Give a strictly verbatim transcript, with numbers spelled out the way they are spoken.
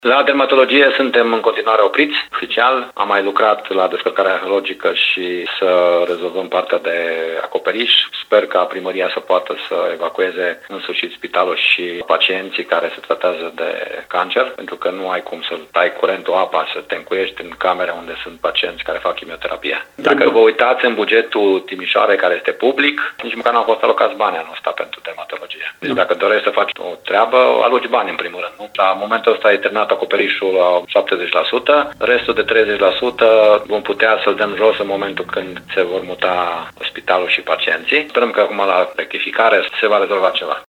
La dermatologie suntem în continuare opriți, oficial. Am mai lucrat la descărcarea arheologică și să rezolvăm partea de acoperiș. Sper ca primăria să poată să evacueze în sfârșit spitalul și pacienții care se tratează de cancer, pentru că nu ai cum să tai curentul, apa, să te încuiești în camere unde sunt pacienți care fac chimioterapie. Dacă vă uitați în bugetul Timișoarei, care este public, nici măcar nu au fost alocați bani anul ăsta pentru dermatologie. Deci dacă dorești să faci o treabă, aloci bani în primul rând. Nu? La momentul ăsta e terminat acoperișul la șaptezeci la sută, restul de treizeci la sută vom putea să-l dăm jos în momentul când se vor muta spitalul și pacienții. Sperăm că acum la rectificare se va rezolva ceva.